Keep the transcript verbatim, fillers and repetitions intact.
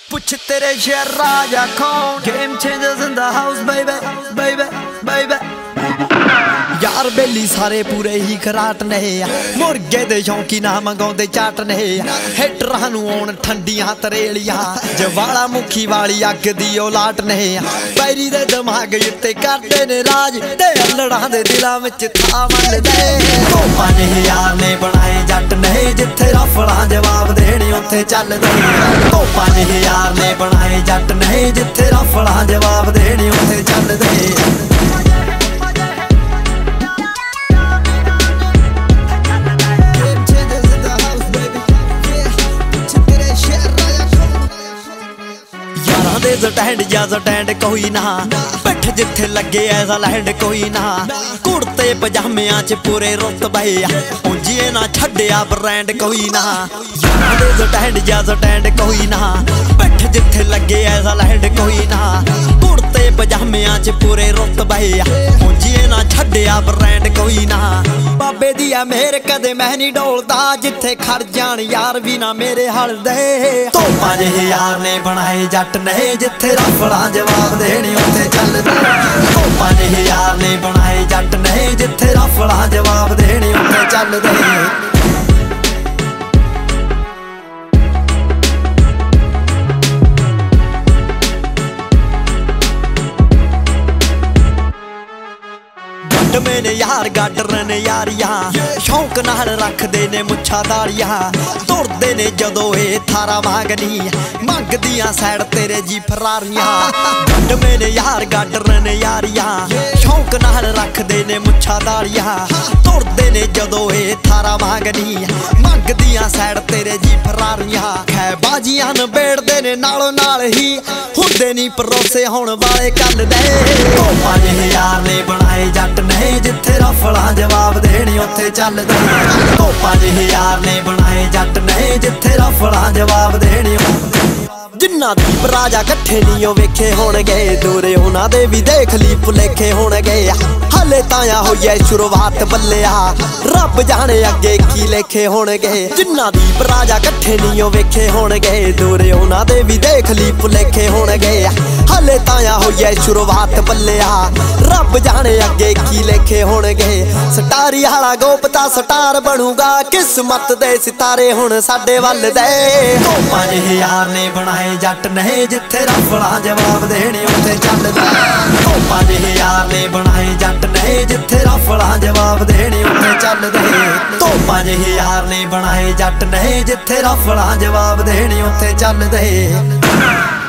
पुछ तेरे शहर राजा कौन? Game changers in the house, baby, baby, baby. यार बेली सारे पूरे ही खराट ने मुर्गे दे शौकी ना मंगाउंदे चाट ने हिटरां नूं आउण ठंडियां तरेलियां जवाला मुखी वाली अग दी औलाट ने पैरी दे दिमाग उत्ते करदे ने राज ते अल्लड़ां दे दिलां विच था मनदे तोपां ने यार ने बनाए जट ने जिथे रफड़ां जवाब देने उत्थे चलदे तोपां ने यार ने बनाए जट ने जिथे रफड़ां जवाब देने उत्थे चलदे स्टैंड या स्टैंड कोई ना पिठ जिथे लगे ऐसा लैंड कोई ना कुर्ते पजामियां च पूरे रुतबे उंजिए ना छड्डिया ब्रांड कोई ना स्टैंड या स्टैंड कोई ना पिठ जिथे लगे ऐसा लैंड कोई ना कुर्ते पजामियां च पूरे रुतबे उंजिए ना छड्डिया ब्रांड कोई ना बाबे दिया मेहर कदे मैं नहीं डोलदा जिथे खड़ जान यार भी ना मेरे हल दे तोपां जे यार ने बनाए जट ने जिथे रफड़ां जवाब देने उत्थे चलदे तोपां जे यार ने बनाए जट ने जिथे रफड़ां जवाब देने उत्थे चलदे मेने यार गाडर ने यारियां शौक नाल रखदे ने मुच्छा दाड़ियां तुरदे ने जदों ए थारा मांगनी मंगदियां सैड तेरे जी फरारियां गड्ड मेने यार गाडर ने यारियां शौक नाल रखदे ने मुच्छा दाड़ियां तुरदे ने जदों ए थारा मांगनी मंगदियां सैड तेरे जी फरारियां खै बाजियां नबेड़दे ने नालों नाल ही हुंदे नी परोसे होण वाले कल दे तोपां जे यार ने बनाए जट ने जिथे रफड़ां जवाब देने उत्थे चलदे तोपां जे यार ने बनाए जट ने जिथे रफड़ां जवाब देने जिन्ना दीप राजा कट्ठे नहीं वेखे होणगे दूरे उन्हां दे भी देख ली भुलेखे होणगे हले ताया होई शुरुआत बल्लिया रब जाने अगे की लेखे होणगे जिन्ना दीप राजा कट्ठे नहीं वेखे होणगे दूरे उन्हां दे भी देख ली भुलेखे होणगे हले ताया होई शुरुआत बल्लिया रब जाने अगे की लेखे होणगे सटारी वाला गोपता स्टार बनूगा किस्मत दे सितारे हुण साडे वल दे तोपां जे यार ने बनाए जट ने जिथे रफड़ां जवाब देने उत्थे चलदे तोपां जे यार ने बनाए जट ने जिथे रफड़ां जवाब देने उत्थे चलदे तोपां जे यार ने बनाए जट ने जिथे रफड़ां जवाब देने उत्थे चलदे।